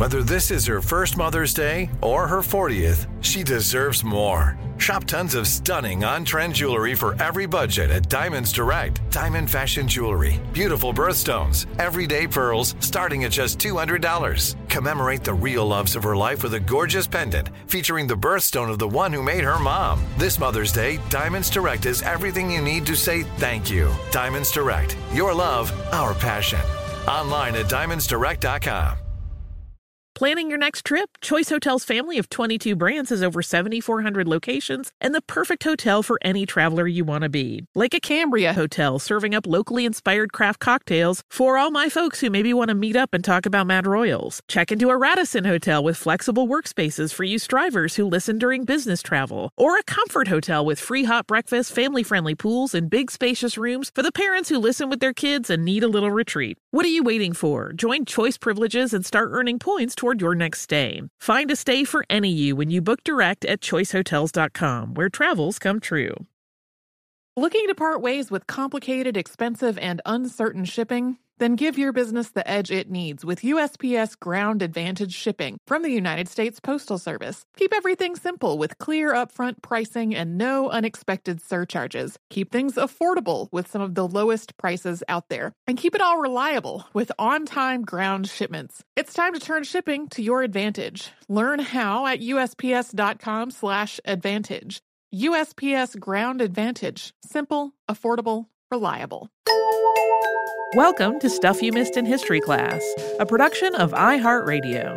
Whether this is her first Mother's Day or her 40th, she deserves more. Shop tons of stunning on-trend jewelry for every budget at Diamonds Direct. Diamond fashion jewelry, beautiful birthstones, everyday pearls starting at just $200. Commemorate the real loves of her life with a gorgeous pendant featuring the birthstone of the one who made her mom. This Mother's Day, Diamonds Direct is everything you need to say thank you. Diamonds Direct, your love, our passion. Online at diamondsdirect.com. Planning your next trip? Choice Hotels' family of 22 brands has over 7,400 locations and the perfect hotel for any traveler you want to be. Like a Cambria Hotel, serving up locally inspired craft cocktails for all my folks who maybe want to meet up and talk about Mad Royals. Check into a Radisson Hotel with flexible workspaces for you strivers who listen during business travel. Or a Comfort Hotel with free hot breakfast, family-friendly pools, and big spacious rooms for the parents who listen with their kids and need a little retreat. What are you waiting for? Join Choice Privileges and start earning points toward your next stay. Find a stay for any you when you book direct at choicehotels.com, where travels come true. Looking to part ways with complicated, expensive, and uncertain shipping? Then give your business the edge it needs with USPS Ground Advantage shipping from the United States Postal Service. Keep everything simple with clear upfront pricing and no unexpected surcharges. Keep things affordable with some of the lowest prices out there. And keep it all reliable with on-time ground shipments. It's time to turn shipping to your advantage. Learn how at USPS.com/advantage. USPS Ground Advantage. Simple, affordable, reliable. Welcome to Stuff You Missed in History Class, a production of iHeartRadio.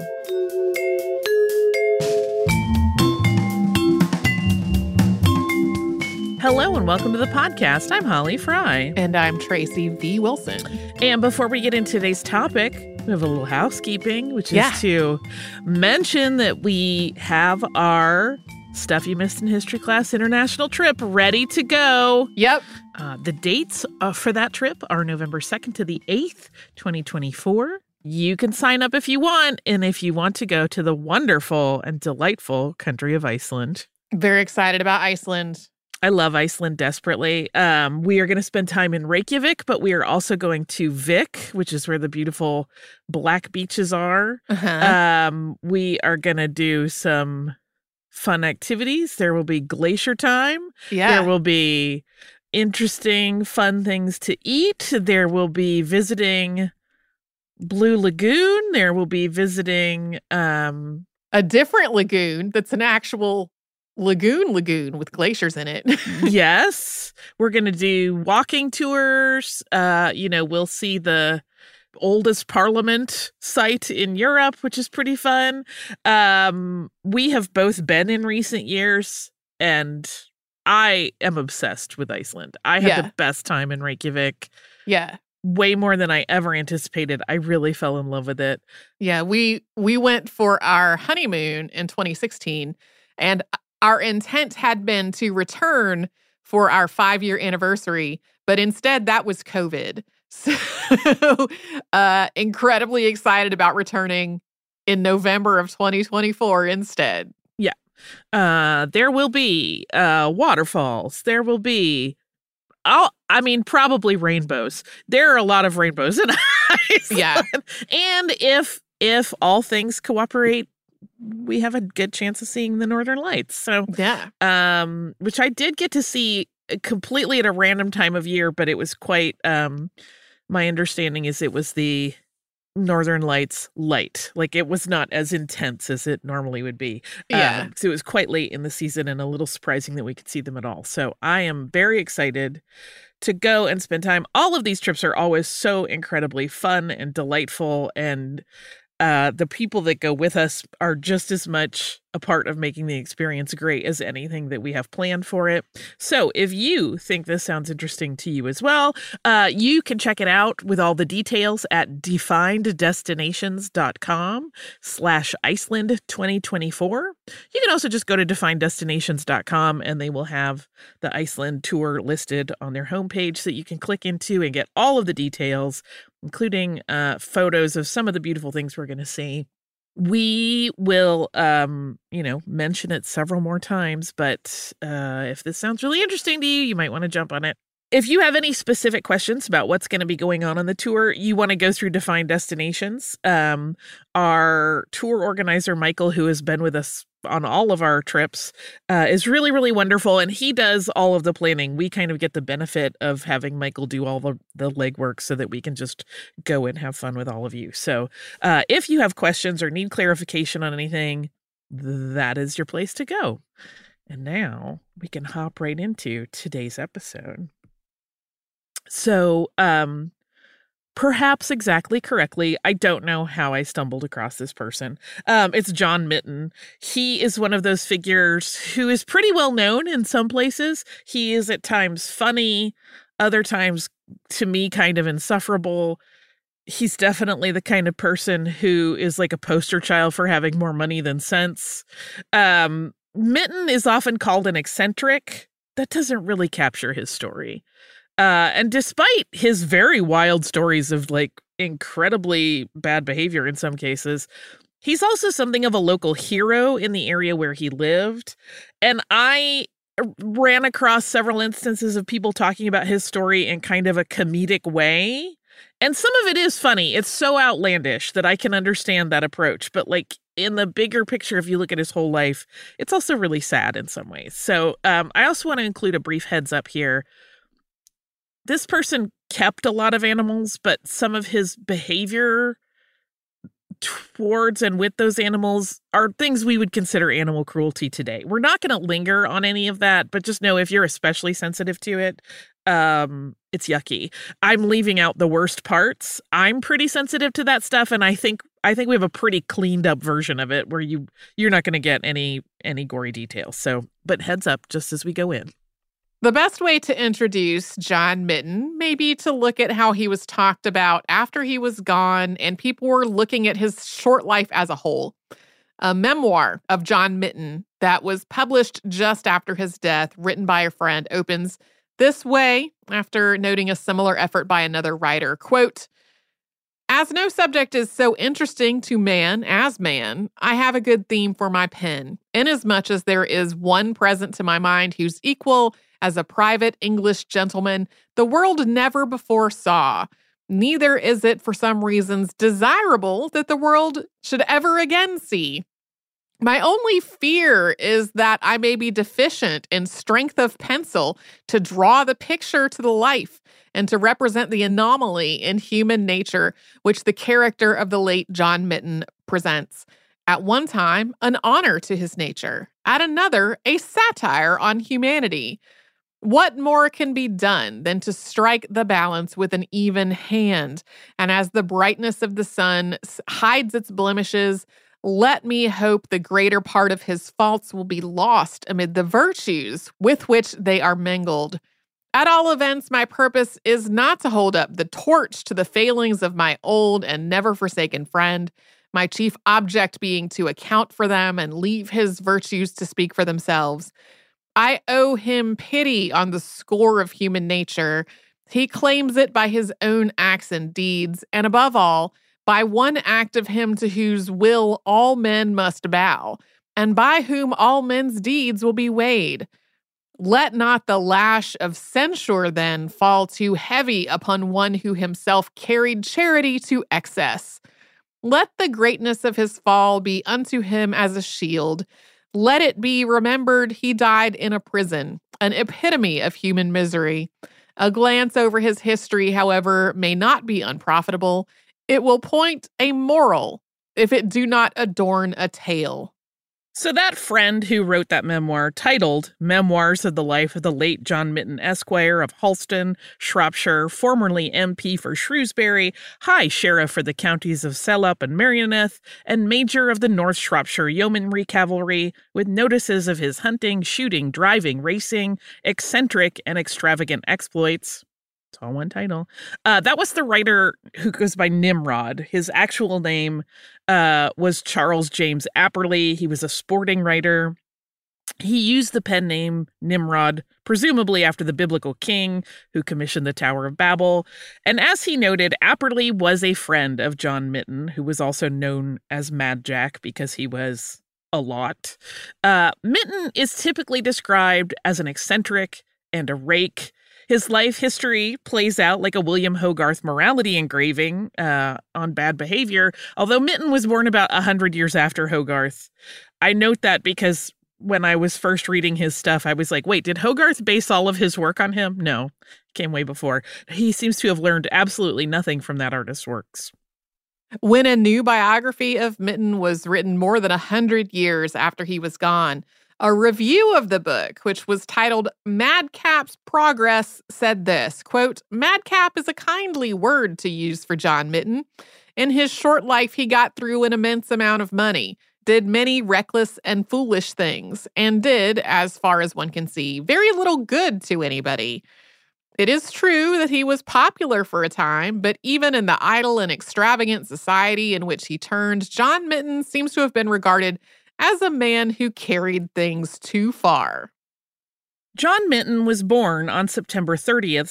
Hello and welcome to the podcast. I'm Holly Fry. And I'm Tracy V. Wilson. And before we get into today's topic, we have a little housekeeping, which is to mention that we have our Stuff You Missed in History Class international trip ready to go. Yep. The dates for that trip are November 2nd to the 8th, 2024. You can sign up if you want, and if you want to go to the wonderful and delightful country of Iceland. Very excited about Iceland. I love Iceland desperately. We are going to spend time in Reykjavik, but we are also going to Vik, which is where the beautiful black beaches are. We are going to do some fun activities. There will be glacier time. Yeah. There will be interesting, fun things to eat. There will be visiting Blue Lagoon. There will be visiting a different lagoon that's an actual lagoon with glaciers in it. Yes. We're going to do walking tours. We'll see the oldest parliament site in Europe, which is pretty fun. We have both been in recent years, and I am obsessed with Iceland. I had the best time in Reykjavik. Yeah. Way more than I ever anticipated. I really fell in love with it. Yeah, we went for our honeymoon in 2016, and our intent had been to return for our 5-year anniversary, but instead that was COVID. So incredibly excited about returning in November of 2024 instead. Yeah. There will be waterfalls. There will be, probably rainbows. There are a lot of rainbows in Iceland. Yeah. And if all things cooperate, we have a good chance of seeing the Northern Lights. So, which I did get to see completely at a random time of year, but it was quite, my understanding is it was the Northern Lights light. Like, it was not as intense as it normally would be. Yeah. So it was quite late in the season and a little surprising that we could see them at all. So I am very excited to go and spend time. All of these trips are always so incredibly fun and delightful, and the people that go with us are just as much a part of making the experience great as anything that we have planned for it. So if you think this sounds interesting to you as well, you can check it out with all the details at defineddestinations.com/Iceland 2024. You can also just go to defineddestinations.com and they will have the Iceland tour listed on their homepage so that you can click into and get all of the details, including photos of some of the beautiful things we're going to see. We will, mention it several more times, but if this sounds really interesting to you, you might want to jump on it. If you have any specific questions about what's going to be going on the tour, you want to go through Defined Destinations. Our tour organizer, Michael, who has been with us on all of our trips, is really, really wonderful. And he does all of the planning. We kind of get the benefit of having Michael do all the legwork so that we can just go and have fun with all of you. So if you have questions or need clarification on anything, that is your place to go. And now we can hop right into today's episode. So, perhaps exactly correctly, I don't know how I stumbled across this person. It's John Mitten. He is one of those figures who is pretty well known in some places. He is at times funny, other times, to me, kind of insufferable. He's definitely the kind of person who is like a poster child for having more money than sense. Mitten is often called an eccentric. That doesn't really capture his story. And despite his very wild stories of like incredibly bad behavior in some cases, he's also something of a local hero in the area where he lived. And I ran across several instances of people talking about his story in kind of a comedic way. And some of it is funny. It's so outlandish that I can understand that approach. But like in the bigger picture, if you look at his whole life, it's also really sad in some ways. So I also want to include a brief heads up here. This person kept a lot of animals, but some of his behavior towards and with those animals are things we would consider animal cruelty today. We're not going to linger on any of that, but just know if you're especially sensitive to it, it's yucky. I'm leaving out the worst parts. I'm pretty sensitive to that stuff, and I think we have a pretty cleaned up version of it where you're not going to get any gory details. So, but heads up just as we go in. The best way to introduce John Mitten may be to look at how he was talked about after he was gone and people were looking at his short life as a whole. A memoir of John Mitten that was published just after his death, written by a friend, opens this way after noting a similar effort by another writer. Quote, "As no subject is so interesting to man as man, I have a good theme for my pen, inasmuch as there is one present to my mind whose equal as a private English gentleman the world never before saw. Neither is it, for some reasons, desirable that the world should ever again see. My only fear is that I may be deficient in strength of pencil to draw the picture to the life and to represent the anomaly in human nature which the character of the late John Mitten presents. At one time, an honor to his nature, at another, a satire on humanity. What more can be done than to strike the balance with an even hand? And as the brightness of the sun hides its blemishes, let me hope the greater part of his faults will be lost amid the virtues with which they are mingled. At all events, my purpose is not to hold up the torch to the failings of my old and never forsaken friend, my chief object being to account for them and leave his virtues to speak for themselves. I owe him pity on the score of human nature. He claims it by his own acts and deeds, and above all, by one act of him to whose will all men must bow, and by whom all men's deeds will be weighed. Let not the lash of censure, then, fall too heavy upon one who himself carried charity to excess. Let the greatness of his fall be unto him as a shield. Let it be remembered he died in a prison, an epitome of human misery. A glance over his history, however, may not be unprofitable. It will point a moral, if it do not adorn a tale." So that friend who wrote that memoir, titled Memoirs of the Life of the Late John Mitten, Esquire of Halston, Shropshire, formerly MP for Shrewsbury, High Sheriff for the counties of Salop and Merioneth, and Major of the North Shropshire Yeomanry Cavalry, with notices of his hunting, shooting, driving, racing, eccentric and extravagant exploits. It's all one title. That was the writer who goes by Nimrod. His actual name was Charles James Apperly. He was a sporting writer. He used the pen name Nimrod, presumably after the biblical king who commissioned the Tower of Babel. And as he noted, Apperly was a friend of John Mitten, who was also known as Mad Jack because he was a lot. Mitten is typically described as an eccentric and a rake. His life history plays out like a William Hogarth morality engraving on bad behavior, although Mitten was born about 100 years after Hogarth. I note that because when I was first reading his stuff, I was like, wait, did Hogarth base all of his work on him? No, came way before. He seems to have learned absolutely nothing from that artist's works. When a new biography of Mitten was written more than 100 years after he was gone, a review of the book, which was titled Madcap's Progress, said this, quote, "Madcap is a kindly word to use for John Mitten. In his short life, he got through an immense amount of money, did many reckless and foolish things, and did, as far as one can see, very little good to anybody. It is true that he was popular for a time, but even in the idle and extravagant society in which he turned, John Mitten seems to have been regarded as a man who carried things too far." John Mitten was born on September 30th,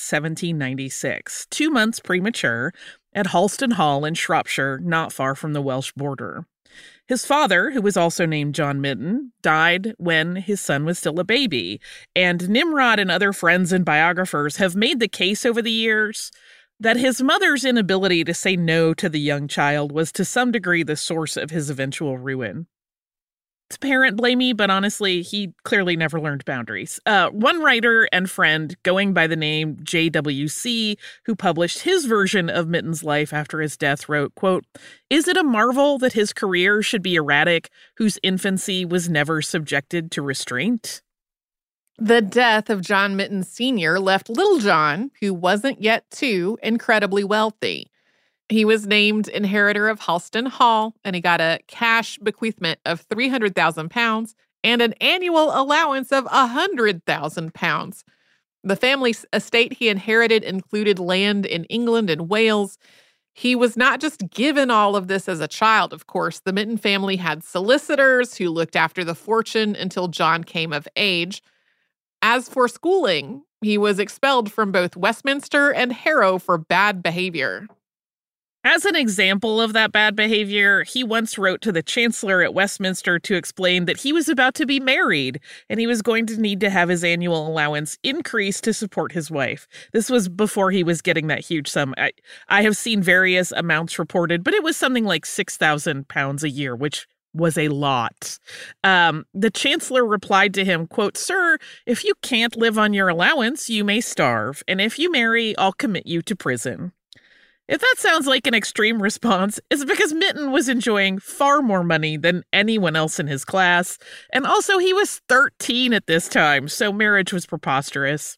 1796, 2 months premature, at Halston Hall in Shropshire, not far from the Welsh border. His father, who was also named John Mitten, died when his son was still a baby, and Nimrod and other friends and biographers have made the case over the years that his mother's inability to say no to the young child was to some degree the source of his eventual ruin. It's parent blamey, but honestly, he clearly never learned boundaries. One writer and friend going by the name J.W.C., who published his version of Mitten's life after his death, wrote, quote, "Is it a marvel that his career should be erratic, whose infancy was never subjected to restraint?" The death of John Mitten Sr. left Little John, who wasn't yet 2, incredibly wealthy. He was named inheritor of Halston Hall, and he got a cash bequeathment of £300,000 and an annual allowance of £100,000. The family estate he inherited included land in England and Wales. He was not just given all of this as a child, of course. The Mitten family had solicitors who looked after the fortune until John came of age. As for schooling, he was expelled from both Westminster and Harrow for bad behavior. As an example of that bad behavior, he once wrote to the chancellor at Westminster to explain that he was about to be married and he was going to need to have his annual allowance increased to support his wife. This was before he was getting that huge sum. I have seen various amounts reported, but it was something like £6,000 a year, which was a lot. The chancellor replied to him, quote, "Sir, if you can't live on your allowance, you may starve. And if you marry, I'll commit you to prison." If that sounds like an extreme response, it's because Mitten was enjoying far more money than anyone else in his class, and also he was 13 at this time, so marriage was preposterous.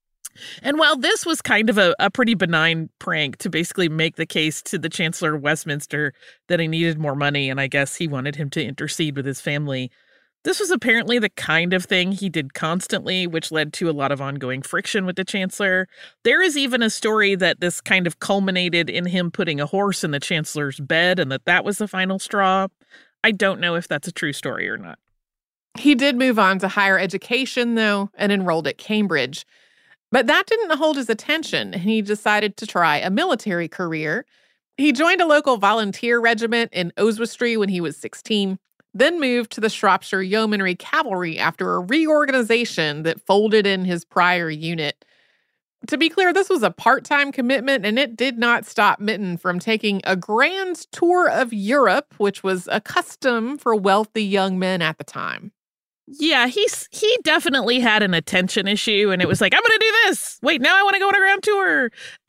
And while this was kind of a pretty benign prank to basically make the case to the Chancellor of Westminster that he needed more money, and I guess he wanted him to intercede with his family, this was apparently the kind of thing he did constantly, which led to a lot of ongoing friction with the chancellor. There is even a story that this kind of culminated in him putting a horse in the chancellor's bed and that was the final straw. I don't know if that's a true story or not. He did move on to higher education, though, and enrolled at Cambridge. But that didn't hold his attention, and he decided to try a military career. He joined a local volunteer regiment in Oswestry when he was 16. Then moved to the Shropshire Yeomanry Cavalry after a reorganization that folded in his prior unit. To be clear, this was a part-time commitment, and it did not stop Mitten from taking a grand tour of Europe, which was a custom for wealthy young men at the time. Yeah, he definitely had an attention issue, and it was like, I'm going to do this. Wait, now I want to go on a grand tour.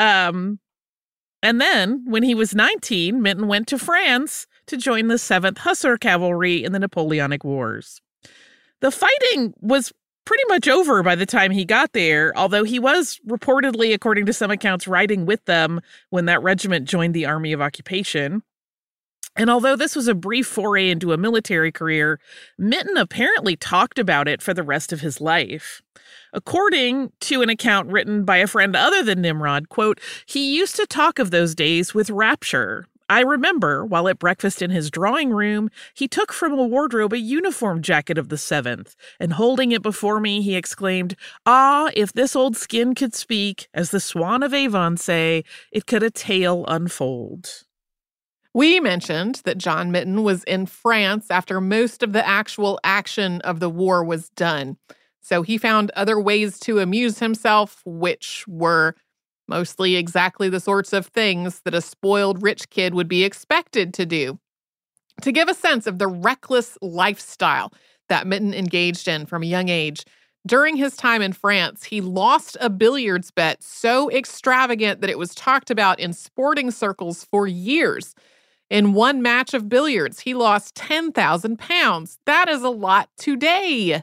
And then, when he was 19, Mitten went to France to join the 7th Hussar Cavalry in the Napoleonic Wars. The fighting was pretty much over by the time he got there, although he was reportedly, according to some accounts, riding with them when that regiment joined the Army of Occupation. And although this was a brief foray into a military career, Mitten apparently talked about it for the rest of his life. According to an account written by a friend other than Nimrod, quote, "He used to talk of those days with rapture. I remember, while at breakfast in his drawing room, he took from a wardrobe a uniform jacket of the 7th, and holding it before me, he exclaimed, 'Ah, if this old skin could speak, as the swan of Avon say, it could a tale unfold.'" We mentioned that John Mitten was in France after most of the actual action of the war was done. So he found other ways to amuse himself, which were mostly exactly the sorts of things that a spoiled rich kid would be expected to do. To give a sense of the reckless lifestyle that Mitten engaged in from a young age, during his time in France, he lost a billiards bet so extravagant that it was talked about in sporting circles for years. In one match of billiards, he lost 10,000 pounds. That is a lot today.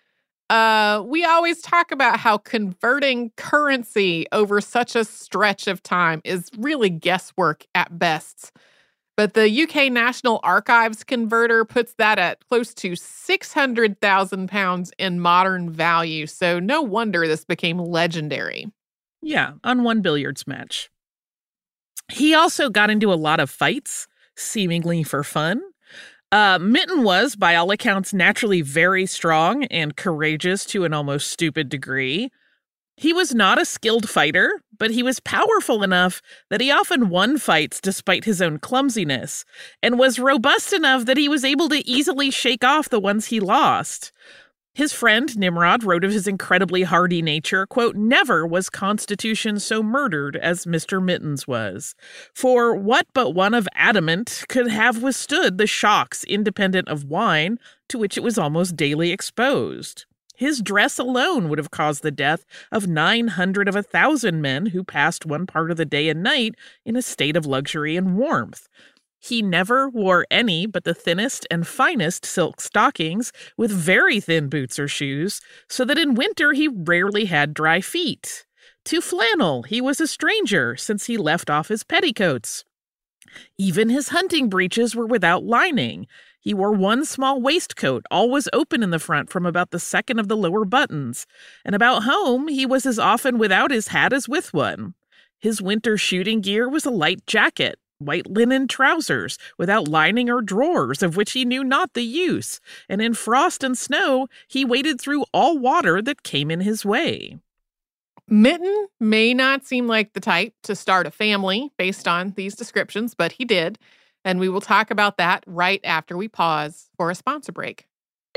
We always talk about how converting currency over such a stretch of time is really guesswork at best. But the UK National Archives converter puts that at close to 600,000 pounds in modern value. So no wonder this became legendary. Yeah, on one billiards match. He also got into a lot of fights, seemingly for fun. Mitten was, by all accounts, naturally very strong and courageous to an almost stupid degree. He was not a skilled fighter, but he was powerful enough that he often won fights despite his own clumsiness, and was robust enough that he was able to easily shake off the ones he lost. His friend Nimrod wrote of his incredibly hardy nature, quote, "Never was constitution so murdered as Mr. Mitten's was. For what but one of adamant could have withstood the shocks independent of wine to which it was almost daily exposed? His dress alone would have caused the death of 900 of 1,000 men who passed one part of the day and night in a state of luxury and warmth. He never wore any but the thinnest and finest silk stockings with very thin boots or shoes, so that in winter he rarely had dry feet. To flannel he was a stranger, since he left off his petticoats. Even his hunting breeches were without lining. He wore one small waistcoat, always open in the front from about the second of the lower buttons, and about home he was as often without his hat as with one. His winter shooting gear was a light jacket, white linen trousers, without lining or drawers, of which he knew not the use, and in frost and snow he waded through all water that came in his way." Mitten may not seem like the type to start a family based on these descriptions, but he did. And we will talk about that right after we pause for a sponsor break.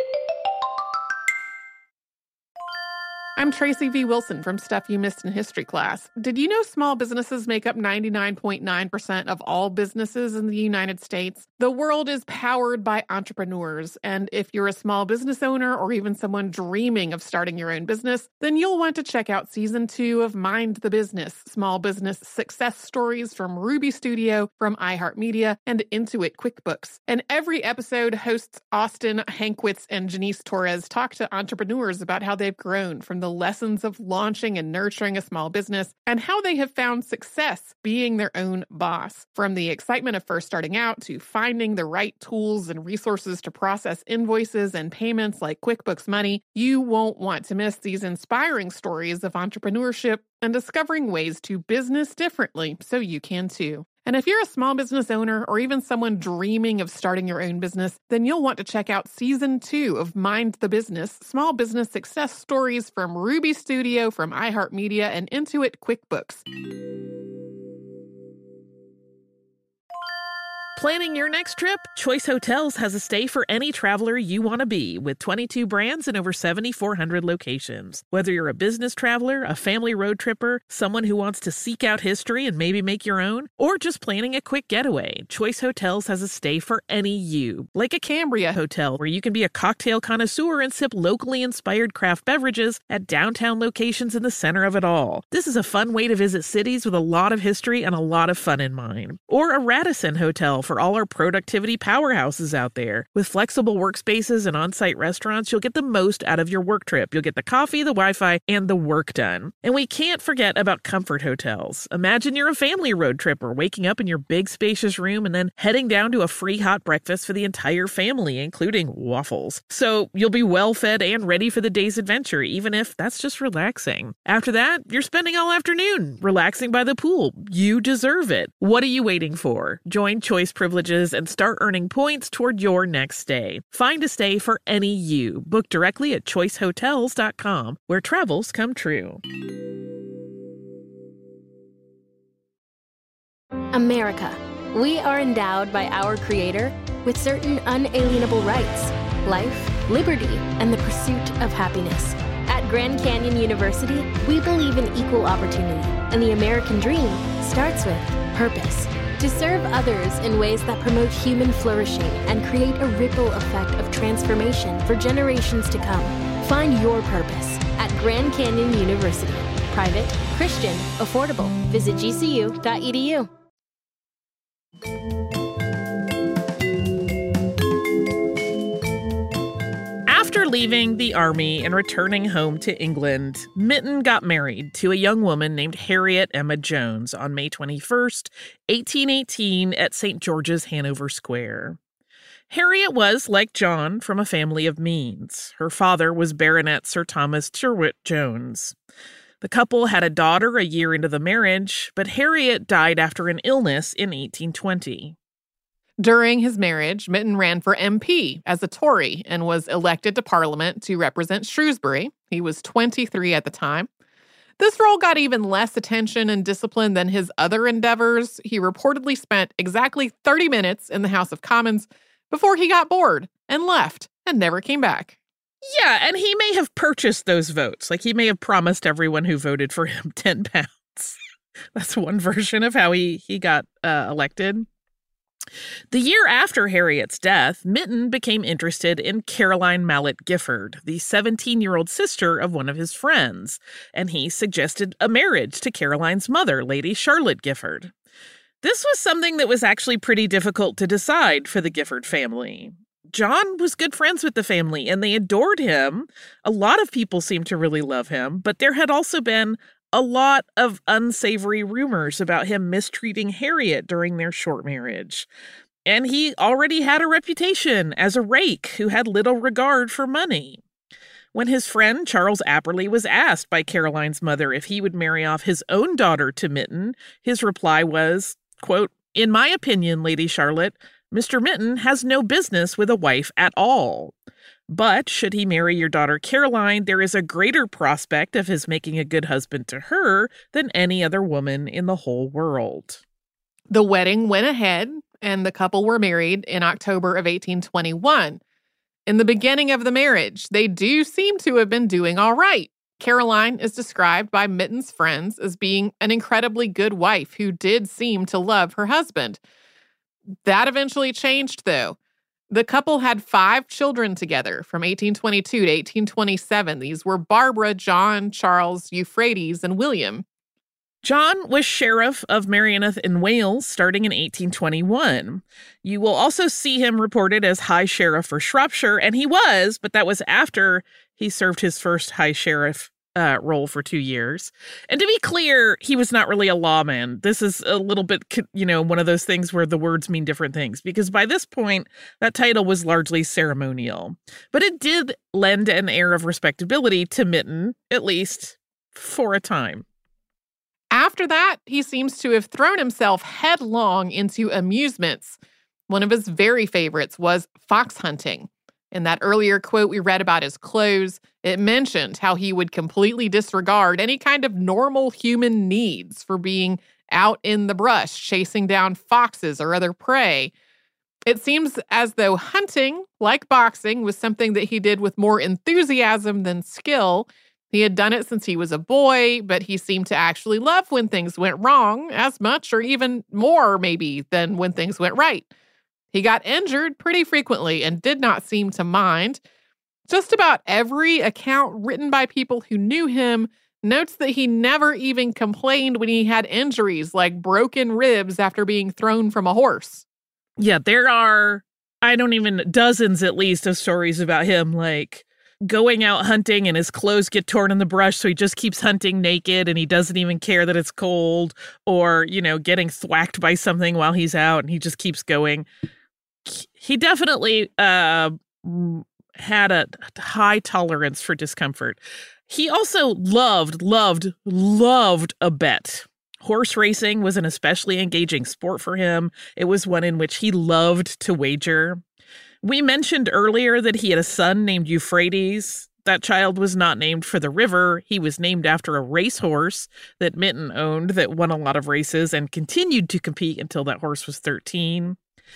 I'm Tracy V. Wilson from Stuff You Missed in History class. Did you know small businesses make up 99.9% of all businesses in the United States? The world is powered by entrepreneurs, and if you're a small business owner or even someone dreaming of starting your own business, then you'll want to check out Season 2 of Mind the Business, Small Business Success Stories from Ruby Studio, from iHeartMedia, and Intuit QuickBooks. And every episode, hosts Austin Hankwitz and Janice Torres talk to entrepreneurs about how they've grown from the lessons of launching and nurturing a small business and how they have found success being their own boss. From the excitement of first starting out to finding the right tools and resources to process invoices and payments like QuickBooks Money, you won't want to miss these inspiring stories of entrepreneurship and discovering ways to business differently so you can too. And if you're a small business owner or even someone dreaming of starting your own business, then you'll want to check out Season 2 of Mind the Business, Small Business Success Stories from Ruby Studio, from iHeartMedia, and Intuit QuickBooks. Planning your next trip? Choice Hotels has a stay for any traveler you want to be, with 22 brands and over 7,400 locations. Whether you're a business traveler, a family road tripper, someone who wants to seek out history and maybe make your own, or just planning a quick getaway, Choice Hotels has a stay for any you. Like a Cambria Hotel, where you can be a cocktail connoisseur and sip locally inspired craft beverages at downtown locations in the center of it all. This is a fun way to visit cities with a lot of history and a lot of fun in mind. Or a Radisson Hotel, for all our productivity powerhouses out there. With flexible workspaces and on-site restaurants, you'll get the most out of your work trip. You'll get the coffee, the Wi-Fi, and the work done. And we can't forget about Comfort Hotels. Imagine you're a family road tripper, waking up in your big spacious room and then heading down to a free hot breakfast for the entire family, including waffles. So you'll be well fed and ready for the day's adventure, even if that's just relaxing. After that, you're spending all afternoon relaxing by the pool. You deserve it. What are you waiting for? Join Choice Privileges and start earning points toward your next stay. Find a stay for any you. Book directly at choicehotels.com, where travels come true. America. We are endowed by our Creator with certain unalienable rights: life, liberty, and the pursuit of happiness. Grand Canyon University, we believe in equal opportunity, and the American dream starts with purpose. To serve others in ways that promote human flourishing and create a ripple effect of transformation for generations to come. Find your purpose at Grand Canyon University. Private, Christian, affordable. Visit gcu.edu. After leaving the army and returning home to England, Mitten got married to a young woman named Harriet Emma Jones on May 21st, 1818 at St. George's, Hanover Square. Harriet was, like John, from a family of means. Her father was Baronet Sir Thomas Tyrwhitt Jones. The couple had a daughter a year into the marriage, but Harriet died after an illness in 1820. During his marriage, Mitten ran for MP as a Tory and was elected to Parliament to represent Shrewsbury. He was 23 at the time. This role got even less attention and discipline than his other endeavors. He reportedly spent exactly 30 minutes in the House of Commons before he got bored and left and never came back. Yeah, and he may have purchased those votes. Like, he may have promised everyone who voted for him 10 pounds. That's one version of how he got elected. The year after Harriet's death, Mitten became interested in Caroline Mallet Gifford, the 17-year-old sister of one of his friends, and he suggested a marriage to Caroline's mother, Lady Charlotte Gifford. This was something that was actually pretty difficult to decide for the Gifford family. John was good friends with the family, and they adored him. A lot of people seemed to really love him, but there had also been a lot of unsavory rumors about him mistreating Harriet during their short marriage. And he already had a reputation as a rake who had little regard for money. When his friend Charles Apperley was asked by Caroline's mother if he would marry off his own daughter to Mitten, his reply was, quote, "In my opinion, Lady Charlotte, Mr. Mitten has no business with a wife at all. But should he marry your daughter Caroline, there is a greater prospect of his making a good husband to her than any other woman in the whole world." The wedding went ahead, and the couple were married in October of 1821. In the beginning of the marriage, they do seem to have been doing all right. Caroline is described by Mitten's friends as being an incredibly good wife who did seem to love her husband. That eventually changed, though. The couple had 5 children together from 1822 to 1827. These were Barbara, John, Charles, Euphrates, and William. John was sheriff of Merioneth in Wales starting in 1821. You will also see him reported as High Sheriff for Shropshire, and he was, but that was after he served his first High Sheriff role for 2 years. And to be clear, he was not really a lawman. This is a little bit, one of those things where the words mean different things, because by this point, that title was largely ceremonial. But it did lend an air of respectability to Mitten, at least for a time. After that, he seems to have thrown himself headlong into amusements. One of his very favorites was fox hunting. In that earlier quote we read about his clothes, it mentioned how he would completely disregard any kind of normal human needs for being out in the brush, chasing down foxes or other prey. It seems as though hunting, like boxing, was something that he did with more enthusiasm than skill. He had done it since he was a boy, but he seemed to actually love when things went wrong as much or even more, maybe, than when things went right. He got injured pretty frequently and did not seem to mind. Just about every account written by people who knew him notes that he never even complained when he had injuries like broken ribs after being thrown from a horse. Yeah, there are, dozens at least of stories about him, like going out hunting and his clothes get torn in the brush, so he just keeps hunting naked and he doesn't even care that it's cold, or, getting thwacked by something while he's out and he just keeps going. He definitely had a high tolerance for discomfort. He also loved a bet. Horse racing was an especially engaging sport for him. It was one in which he loved to wager. We mentioned earlier that he had a son named Euphrates. That child was not named for the river. He was named after a racehorse that Mitten owned that won a lot of races and continued to compete until that horse was 13.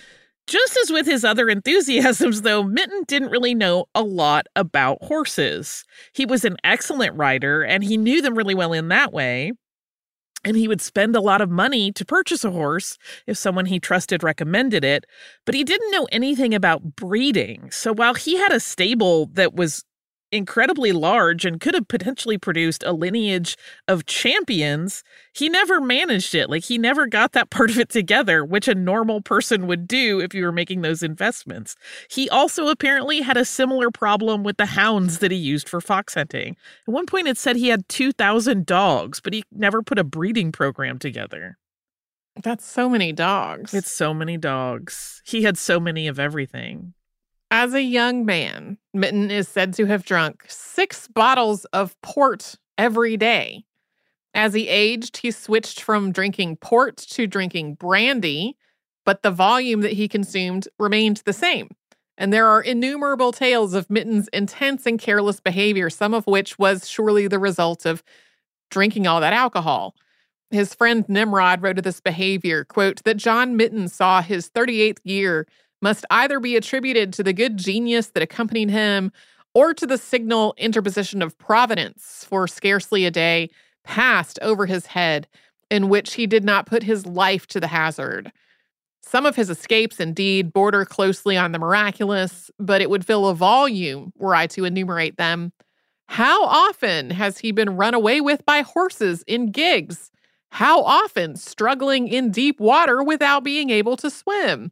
Just as with his other enthusiasms, though, Mitten didn't really know a lot about horses. He was an excellent rider, and he knew them really well in that way. And he would spend a lot of money to purchase a horse if someone he trusted recommended it. But he didn't know anything about breeding. So while he had a stable that was incredibly large and could have potentially produced a lineage of champions, he never managed it. Like, he never got that part of it together, which a normal person would do if you were making those investments. He also apparently had a similar problem with the hounds that he used for fox hunting. At one point, it said he had 2,000 dogs, but he never put a breeding program together. That's so many dogs. It's so many dogs. He had so many of everything. As a young man, Mitten is said to have drunk 6 bottles of port every day. As he aged, he switched from drinking port to drinking brandy, but the volume that he consumed remained the same. And there are innumerable tales of Mitten's intense and careless behavior, some of which was surely the result of drinking all that alcohol. His friend Nimrod wrote of this behavior, quote, that John Mitten saw his 38th year must either be attributed to the good genius that accompanied him or to the signal interposition of Providence, for scarcely a day passed over his head in which he did not put his life to the hazard. Some of his escapes, indeed, border closely on the miraculous, but it would fill a volume were I to enumerate them. How often has he been run away with by horses in gigs? How often struggling in deep water without being able to swim?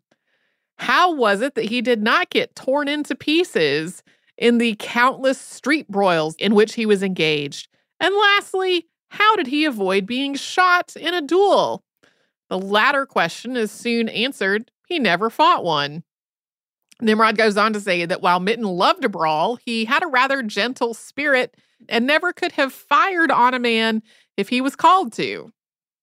How was it that he did not get torn into pieces in the countless street broils in which he was engaged? And lastly, how did he avoid being shot in a duel? The latter question is soon answered. He never fought one. Nimrod goes on to say that while Mitten loved a brawl, he had a rather gentle spirit and never could have fired on a man if he was called to.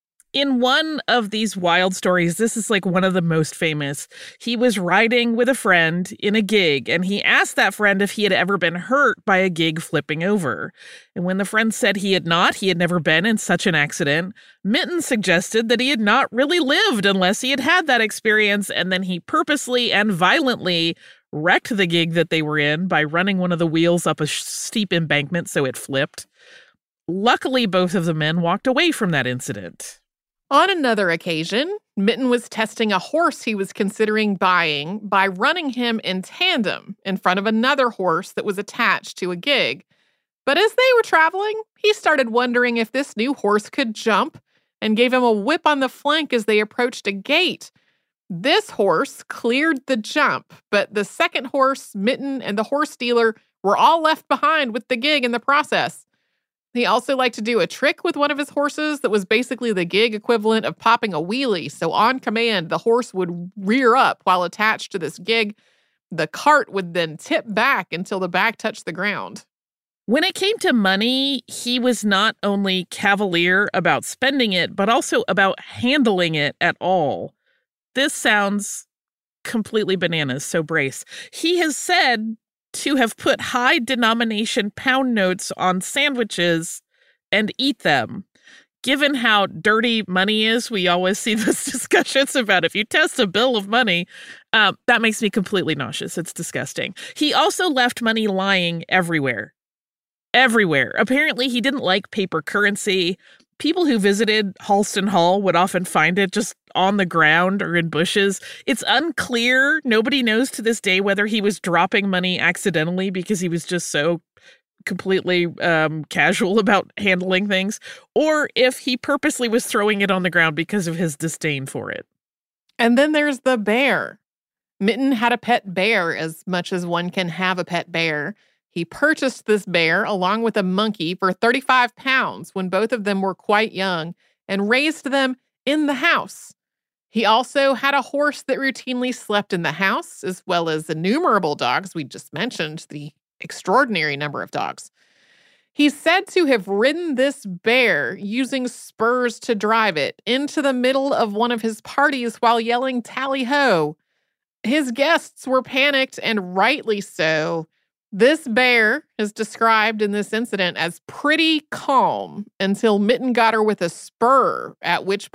In one of these wild stories, this is like one of the most famous. He was riding with a friend in a gig, and he asked that friend if he had ever been hurt by a gig flipping over. And when the friend said he had not, he had never been in such an accident, Mitten suggested that he had not really lived unless he had had that experience, and then he purposely and violently wrecked the gig that they were in by running one of the wheels up a steep embankment so it flipped. Luckily, both of the men walked away from that incident. On another occasion, Mitten was testing a horse he was considering buying by running him in tandem in front of another horse that was attached to a gig. But as they were traveling, he started wondering if this new horse could jump and gave him a whip on the flank as they approached a gate. This horse cleared the jump, but the second horse, Mitten, and the horse dealer were all left behind with the gig in the process. He also liked to do a trick with one of his horses that was basically the gig equivalent of popping a wheelie. So on command, the horse would rear up while attached to this gig. The cart would then tip back until the back touched the ground. When it came to money, he was not only cavalier about spending it, but also about handling it at all. This sounds completely bananas, so brace. He has said to have put high denomination pound notes on sandwiches and eat them. Given how dirty money is, we always see those discussions about if you test a bill of money, that makes me completely nauseous. It's disgusting. He also left money lying everywhere. Everywhere. Apparently, he didn't like paper currency. People who visited Halston Hall would often find it just on the ground or in bushes. It's unclear. Nobody knows to this day whether he was dropping money accidentally because he was just so completely casual about handling things, or if he purposely was throwing it on the ground because of his disdain for it. And then there's the bear. Mitten had a pet bear, as much as one can have a pet bear. He purchased this bear along with a monkey for 35 pounds when both of them were quite young and raised them in the house. He also had a horse that routinely slept in the house, as well as innumerable dogs. We just mentioned the extraordinary number of dogs. He's said to have ridden this bear using spurs to drive it into the middle of one of his parties while yelling tally-ho. His guests were panicked, and rightly so. This bear is described in this incident as pretty calm until Mitten got her with a spur, at which point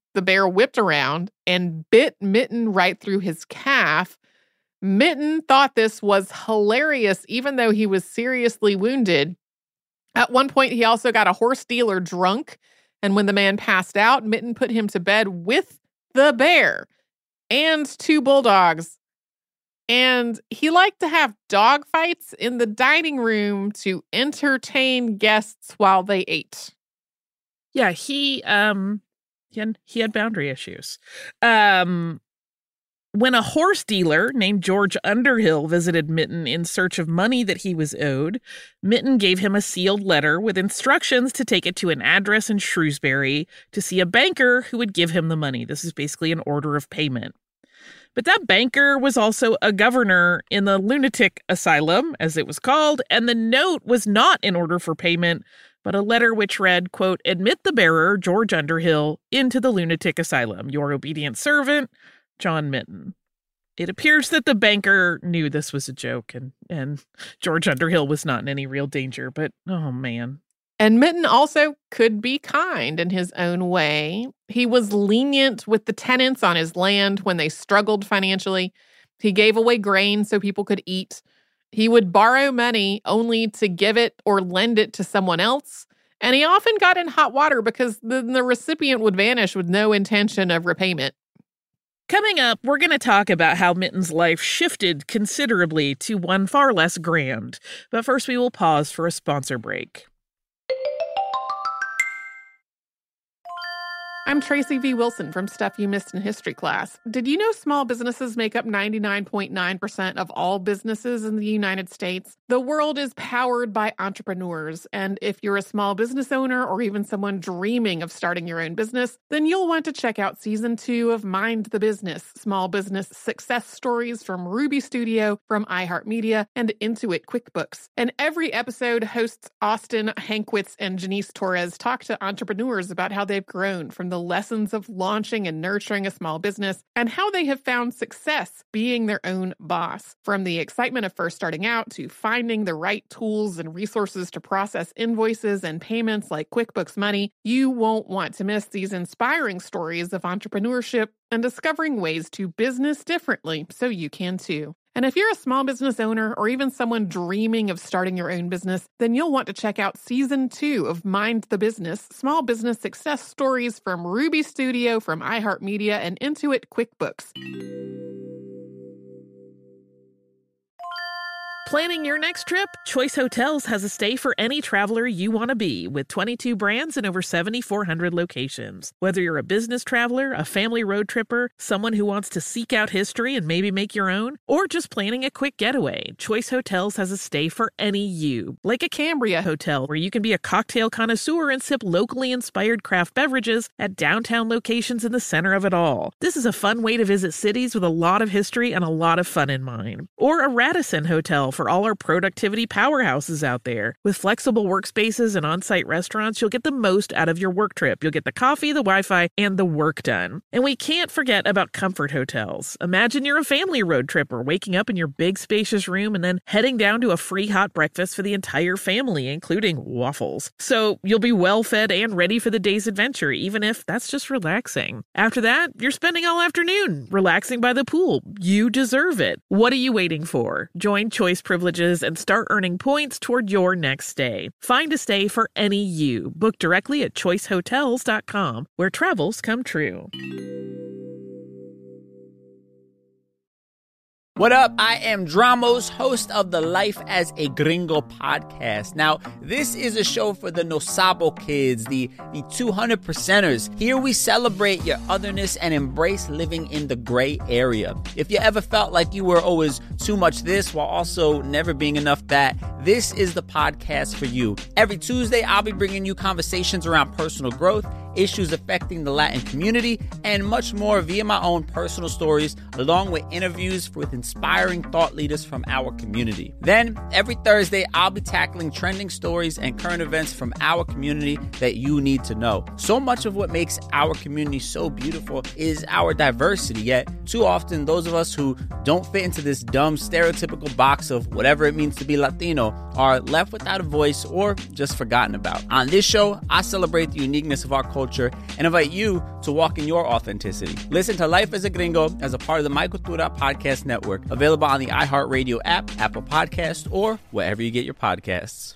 the bear whipped around and bit Mitten right through his calf. Mitten thought this was hilarious, even though he was seriously wounded. At one point, he also got a horse dealer drunk, and when the man passed out, Mitten put him to bed with the bear and 2 bulldogs. And he liked to have dog fights in the dining room to entertain guests while they ate. Yeah, he had boundary issues. When a horse dealer named George Underhill visited Mitten in search of money that he was owed, Mitten gave him a sealed letter with instructions to take it to an address in Shrewsbury to see a banker who would give him the money. This is basically an order of payment. But that banker was also a governor in the lunatic asylum, as it was called, and the note was not an order for payment, but a letter which read, quote, "Admit the bearer, George Underhill, into the lunatic asylum. Your obedient servant, John Mitten." It appears that the banker knew this was a joke and George Underhill was not in any real danger, but oh man. And Mitten also could be kind in his own way. He was lenient with the tenants on his land when they struggled financially. He gave away grain so people could eat. He would borrow money only to give it or lend it to someone else. And he often got in hot water because then the recipient would vanish with no intention of repayment. Coming up, we're going to talk about how Mitten's life shifted considerably to one far less grand. But first, we will pause for a sponsor break. I'm Tracy V. Wilson from Stuff You Missed in History Class. Did you know small businesses make up 99.9% of all businesses in the United States? The world is powered by entrepreneurs, and if you're a small business owner or even someone dreaming of starting your own business, then you'll want to check out Season 2 of Mind the Business, small business success stories from Ruby Studio, from iHeartMedia, and Intuit QuickBooks. And every episode, hosts Austin Hankwitz and Janice Torres talk to entrepreneurs about how they've grown from the lessons of launching and nurturing a small business and how they have found success being their own boss. From the excitement of first starting out to finding the right tools and resources to process invoices and payments like QuickBooks Money, you won't want to miss these inspiring stories of entrepreneurship and discovering ways to business differently so you can too. And if you're a small business owner or even someone dreaming of starting your own business, then you'll want to check out Season 2 of Mind the Business, small business success stories from Ruby Studio, from iHeartMedia, and Intuit QuickBooks. Planning your next trip? Choice Hotels has a stay for any traveler you want to be, with 22 brands and over 7,400 locations. Whether you're a business traveler, a family road tripper, someone who wants to seek out history and maybe make your own, or just planning a quick getaway, Choice Hotels has a stay for any you. Like a Cambria Hotel, where you can be a cocktail connoisseur and sip locally inspired craft beverages at downtown locations in the center of it all. This is a fun way to visit cities with a lot of history and a lot of fun in mind. Or a Radisson Hotel for all our productivity powerhouses out there. With flexible workspaces and on-site restaurants, you'll get the most out of your work trip. You'll get the coffee, the Wi-Fi, and the work done. And we can't forget about Comfort Hotels. Imagine you're a family road tripper, waking up in your big spacious room and then heading down to a free hot breakfast for the entire family, including waffles. So you'll be well fed and ready for the day's adventure, even if that's just relaxing. After that, you're spending all afternoon relaxing by the pool. You deserve it. What are you waiting for? Join Choice Privileges and start earning points toward your next stay. Find a stay for any you. Book directly at choicehotels.com, where travels come true. What up? I am Dramos, host of the Life as a Gringo podcast. Now, this is a show for the No Sabo kids, the 200%ers. Here we celebrate your otherness and embrace living in the gray area. If you ever felt like you were always too much this while also never being enough that, this is the podcast for you. Every Tuesday, I'll be bringing you conversations around personal growth, issues affecting the Latin community, and much more via my own personal stories, along with interviews with inspiring thought leaders from our community. Then, every Thursday, I'll be tackling trending stories and current events from our community that you need to know. So much of what makes our community so beautiful is our diversity, yet too often those of us who don't fit into this dumb stereotypical box of whatever it means to be Latino are left without a voice or just forgotten about. On this show, I celebrate the uniqueness of our culture culture and invite you to walk in your authenticity. Listen to Life as a Gringo as a part of the My Cultura Podcast Network, available on the iHeartRadio app, Apple Podcasts, or wherever you get your podcasts.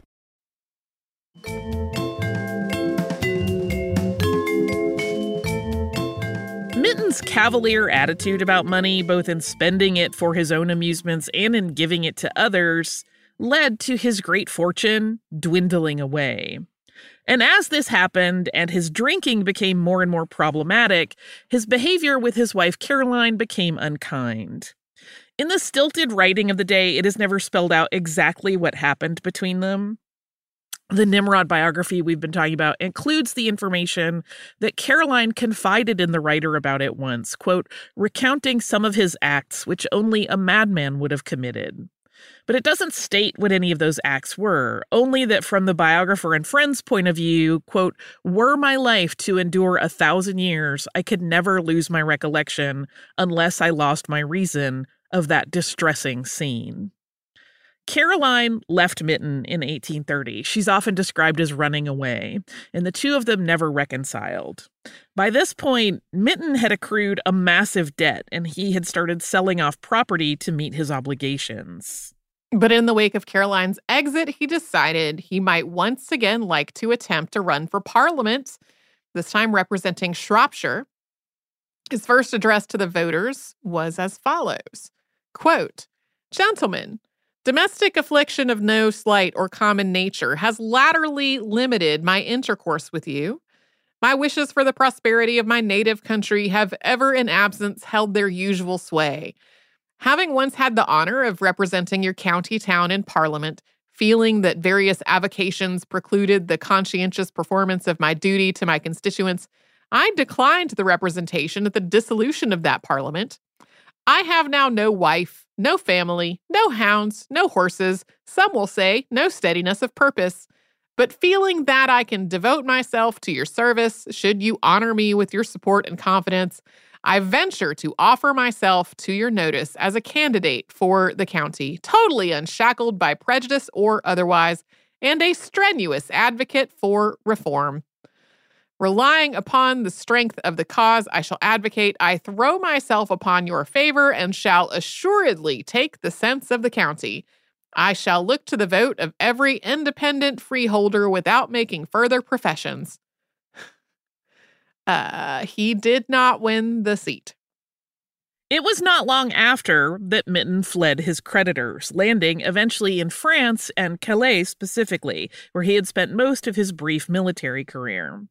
Mitten's cavalier attitude about money, both in spending it for his own amusements and in giving it to others, led to his great fortune dwindling away. And as this happened and his drinking became more and more problematic, his behavior with his wife Caroline became unkind. In the stilted writing of the day, it is never spelled out exactly what happened between them. The Nimrod biography we've been talking about includes the information that Caroline confided in the writer about it once, quote, recounting some of his acts which only a madman would have committed. But it doesn't state what any of those acts were, only that from the biographer and friend's point of view, quote, were my life to endure 1,000 years, I could never lose my recollection unless I lost my reason of that distressing scene. Caroline left Mitten in 1830. She's often described as running away, and the two of them never reconciled. By this point, Mitten had accrued a massive debt, and he had started selling off property to meet his obligations. But in the wake of Caroline's exit, he decided he might once again like to attempt to run for Parliament, this time representing Shropshire. His first address to the voters was as follows, quote, "Gentlemen, domestic affliction of no slight or common nature has latterly limited my intercourse with you. My wishes for the prosperity of my native country have ever in absence held their usual sway. Having once had the honor of representing your county town in Parliament, feeling that various avocations precluded the conscientious performance of my duty to my constituents, I declined the representation at the dissolution of that Parliament. I have now no wife, no family, no hounds, no horses, some will say no steadiness of purpose. But feeling that I can devote myself to your service, should you honor me with your support and confidence, I venture to offer myself to your notice as a candidate for the county, totally unshackled by prejudice or otherwise, and a strenuous advocate for reform. Relying upon the strength of the cause I shall advocate, I throw myself upon your favor and shall assuredly take the sense of the county. I shall look to the vote of every independent freeholder without making further professions." He did not win the seat. It was not long after that Mitten fled his creditors, landing eventually in France and Calais specifically, where he had spent most of his brief military career.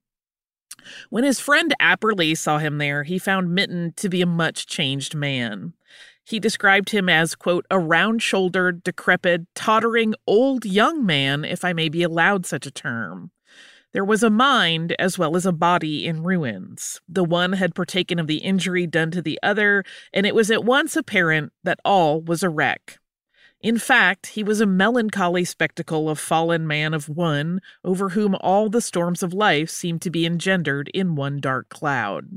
When his friend Apperly saw him there, he found Mitten to be a much changed man. He described him as, quote, a round-shouldered, decrepit, tottering, old young man, if I may be allowed such a term. There was a mind as well as a body in ruins. The one had partaken of the injury done to the other, and it was at once apparent that all was a wreck. In fact, he was a melancholy spectacle of fallen man of one, over whom all the storms of life seemed to be engendered in one dark cloud.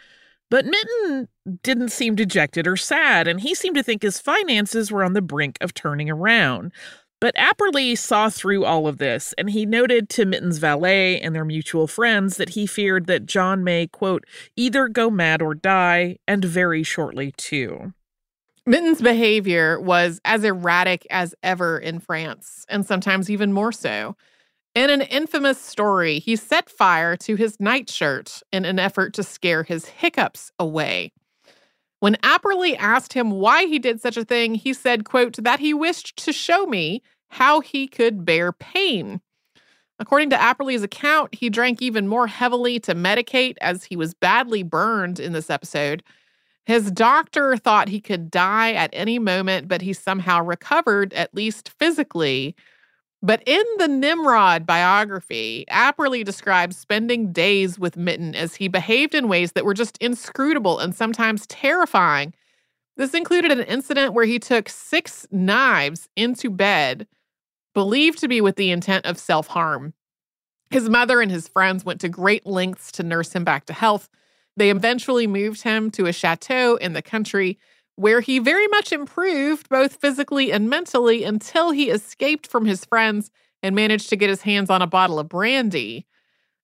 But Mitten didn't seem dejected or sad, and he seemed to think his finances were on the brink of turning around. But Apperly saw through all of this, and he noted to Mitten's valet and their mutual friends that he feared that John may, quote, either go mad or die, and very shortly too. Mitten's behavior was as erratic as ever in France, and sometimes even more so. In an infamous story, he set fire to his nightshirt in an effort to scare his hiccups away. When Apperly asked him why he did such a thing, he said, quote, that he wished to show me how he could bear pain. According to Apperly's account, he drank even more heavily to medicate as he was badly burned in this episode. His doctor thought he could die at any moment, but he somehow recovered, at least physically. But in the Nimrod biography, Apperly describes spending days with Mitten as he behaved in ways that were just inscrutable and sometimes terrifying. This included an incident where he took 6 knives into bed, believed to be with the intent of self-harm. His mother and his friends went to great lengths to nurse him back to health. They eventually moved him to a chateau in the country where he very much improved both physically and mentally until he escaped from his friends and managed to get his hands on a bottle of brandy.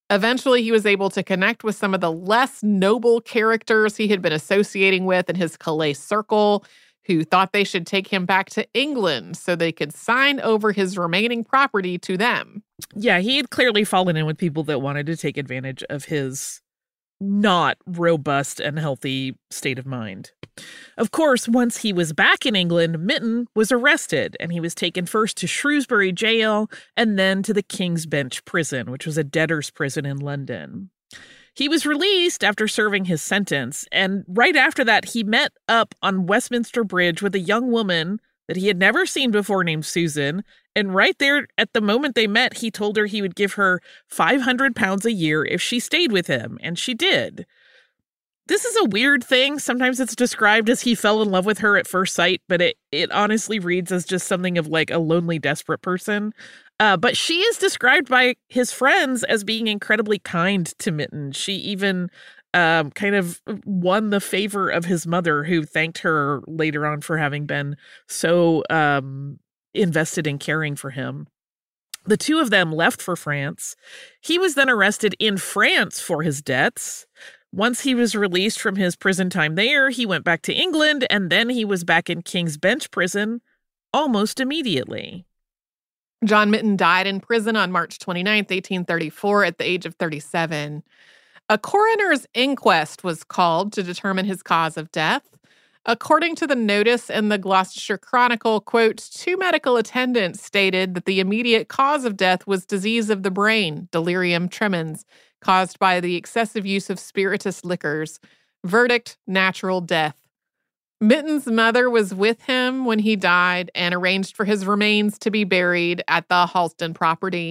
Eventually, he was able to connect with some of the less noble characters he had been associating with in his Calais circle, who thought they should take him back to England so they could sign over his remaining property to them. Yeah, he had clearly fallen in with people that wanted to take advantage of his not robust and healthy state of mind. Of course, once he was back in England, Mitten was arrested, and he was taken first to Shrewsbury Jail and then to the King's Bench Prison, which was a debtor's prison in London. He was released after serving his sentence, and right after that, he met up on Westminster Bridge with a young woman that he had never seen before named Susan, and right there at the moment they met, he told her he would give her £500 a year if she stayed with him, and she did. This is a weird thing. Sometimes it's described as he fell in love with her at first sight, but it honestly reads as just something of like a lonely, desperate person. But she is described by his friends as being incredibly kind to Mitten. She even kind of won the favor of his mother, who thanked her later on for having been so invested in caring for him. The two of them left for France. He was then arrested in France for his debts. Once he was released from his prison time there, he went back to England, and then he was back in King's Bench Prison almost immediately. John Mitten died in prison on March 29th, 1834, at the age of 37. A coroner's inquest was called to determine his cause of death. According to the notice in the Gloucestershire Chronicle, quote, 2 medical attendants stated that the immediate cause of death was disease of the brain, delirium tremens, caused by the excessive use of spirituous liquors. Verdict, natural death. Mitten's mother was with him when he died and arranged for his remains to be buried at the Halston property.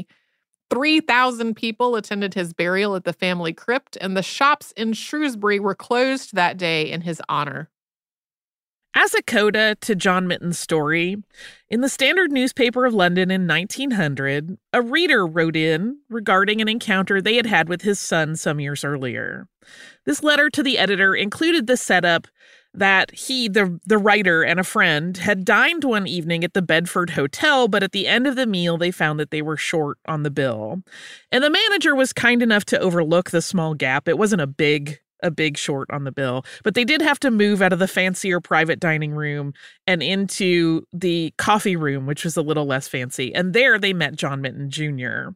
3,000 people attended his burial at the family crypt, and the shops in Shrewsbury were closed that day in his honor. As a coda to John Mitten's story, in the Standard newspaper of London in 1900, a reader wrote in regarding an encounter they had had with his son some years earlier. This letter to the editor included the setup that he, the writer, and a friend had dined one evening at the Bedford Hotel, but at the end of the meal, they found that they were short on the bill. And the manager was kind enough to overlook the small gap. It wasn't a big short on the bill, but they did have to move out of the fancier private dining room and into the coffee room, which was a little less fancy. And there they met John Mitten Jr.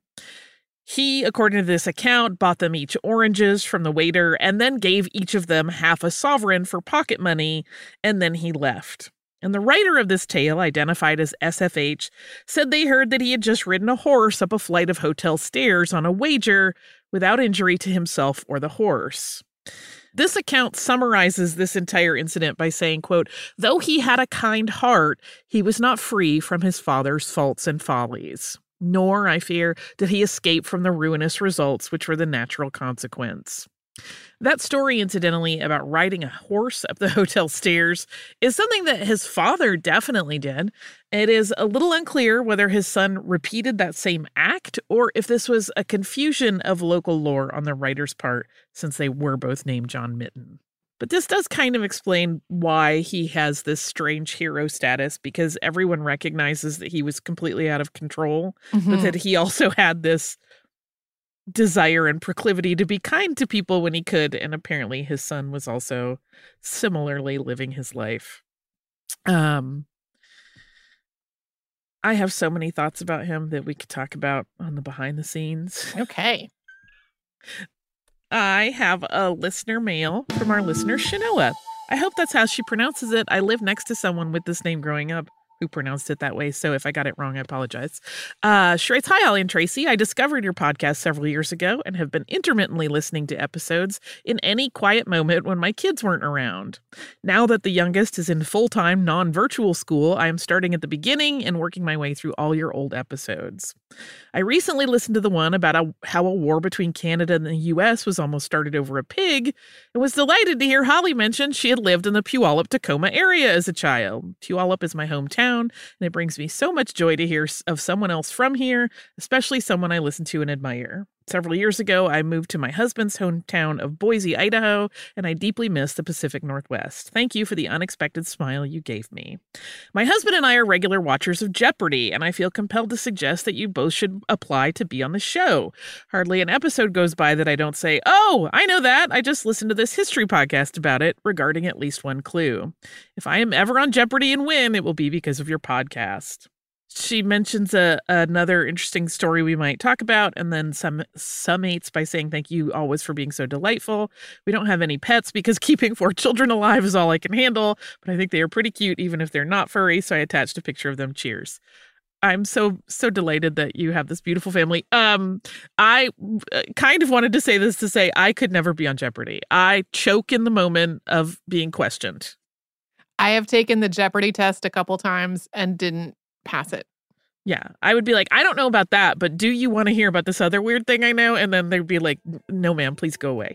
He, according to this account, bought them each oranges from the waiter and then gave each of them half a sovereign for pocket money, and then he left. And the writer of this tale, identified as SFH, said they heard that he had just ridden a horse up a flight of hotel stairs on a wager without injury to himself or the horse. This account summarizes this entire incident by saying, quote, though he had a kind heart, he was not free from his father's faults and follies. Nor, I fear, did he escape from the ruinous results which were the natural consequence. That story, incidentally, about riding a horse up the hotel stairs is something that his father definitely did. It is a little unclear whether his son repeated that same act or if this was a confusion of local lore on the writer's part, since they were both named John Mitten. But this does kind of explain why he has this strange hero status, because everyone recognizes that he was completely out of control, but that he also had this desire and proclivity to be kind to people when he could. And apparently his son was also similarly living his life. I have so many thoughts about him that we could talk about on the behind the scenes. Okay. I have a listener mail from our listener, Shanoa. I hope that's how she pronounces it. I lived next to someone with this name growing up who pronounced it that way, so if I got it wrong, I apologize. She writes, hi, Holly and Tracy. I discovered your podcast several years ago and have been intermittently listening to episodes in any quiet moment when my kids weren't around. Now that the youngest is in full-time, non-virtual school, I am starting at the beginning and working my way through all your old episodes. I recently listened to the one about how a war between Canada and the U.S. was almost started over a pig, and was delighted to hear Holly mention she had lived in the Puyallup-Tacoma area as a child. Puyallup is my hometown, and it brings me so much joy to hear of someone else from here, especially someone I listen to and admire. Several years ago, I moved to my husband's hometown of Boise, Idaho, and I deeply miss the Pacific Northwest. Thank you for the unexpected smile you gave me. My husband and I are regular watchers of Jeopardy, and I feel compelled to suggest that you both should apply to be on the show. Hardly an episode goes by that I don't say, "Oh, I know that. I just listened to this history podcast about it," regarding at least one clue. If I am ever on Jeopardy and win, it will be because of your podcast. She mentions another interesting story we might talk about, and then summates by saying, "Thank you always for being so delightful. We don't have any pets because keeping 4 children alive is all I can handle, but I think they are pretty cute even if they're not furry, so I attached a picture of them. Cheers." I'm so delighted that you have this beautiful family. I kind of wanted to say this to say I could never be on Jeopardy. I choke in the moment of being questioned. I have taken the Jeopardy test a couple times and didn't pass it. Yeah, I would be like, "I don't know about that, but do you want to hear about this other weird thing I know?" And then they'd be like, "No, ma'am, please go away."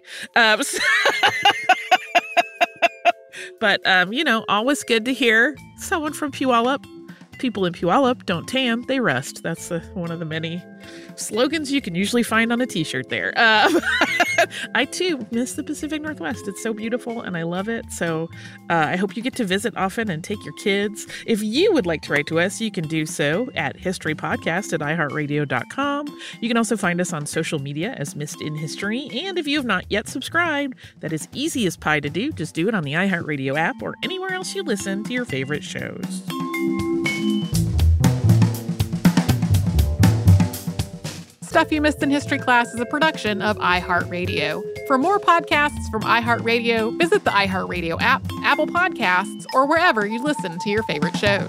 But, always good to hear someone from Puyallup. People in Puyallup don't tan, they rest. That's one of the many slogans you can usually find on a t-shirt there. I, too, miss the Pacific Northwest. It's so beautiful, and I love it. So I hope you get to visit often and take your kids. If you would like to write to us, you can do so at historypodcast@iheartradio.com. You can also find us on social media as Missed in History. And if you have not yet subscribed, that is easy as pie to do. Just do it on the iHeartRadio app or anywhere else you listen to your favorite shows. Stuff You Missed in History Class is a production of iHeartRadio. For more podcasts from iHeartRadio, visit the iHeartRadio app, Apple Podcasts, or wherever you listen to your favorite shows.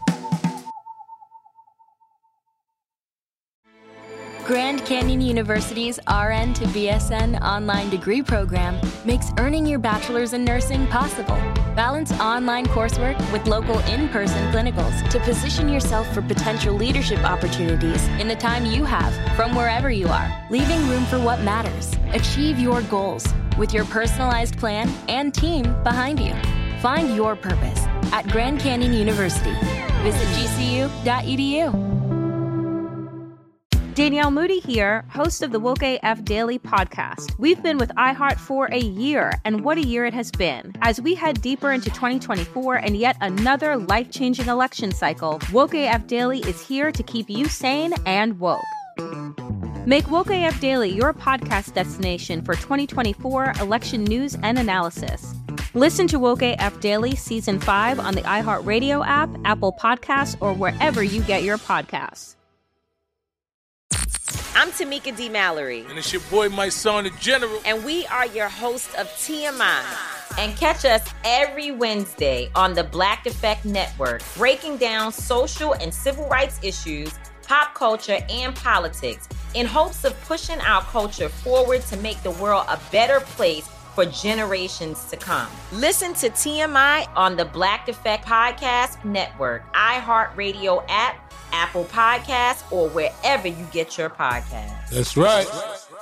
Grand Canyon University's RN to BSN online degree program makes earning your bachelor's in nursing possible. Balance online coursework with local in-person clinicals to position yourself for potential leadership opportunities in the time you have from wherever you are, leaving room for what matters. Achieve your goals with your personalized plan and team behind you. Find your purpose at Grand Canyon University. Visit gcu.edu. Danielle Moody here, host of the Woke AF Daily podcast. We've been with iHeart for a year, and what a year it has been. As we head deeper into 2024 and yet another life-changing election cycle, Woke AF Daily is here to keep you sane and woke. Make Woke AF Daily your podcast destination for 2024 election news and analysis. Listen to Woke AF Daily Season 5 on the iHeartRadio app, Apple Podcasts, or wherever you get your podcasts. I'm Tamika D. Mallory. And it's your boy, my son, the General. And we are your hosts of TMI. And catch us every Wednesday on the Black Effect Network, breaking down social and civil rights issues, pop culture, and politics in hopes of pushing our culture forward to make the world a better place for generations to come. Listen to TMI on the Black Effect Podcast Network, iHeartRadio app, Apple Podcasts, or wherever you get your podcasts. That's right.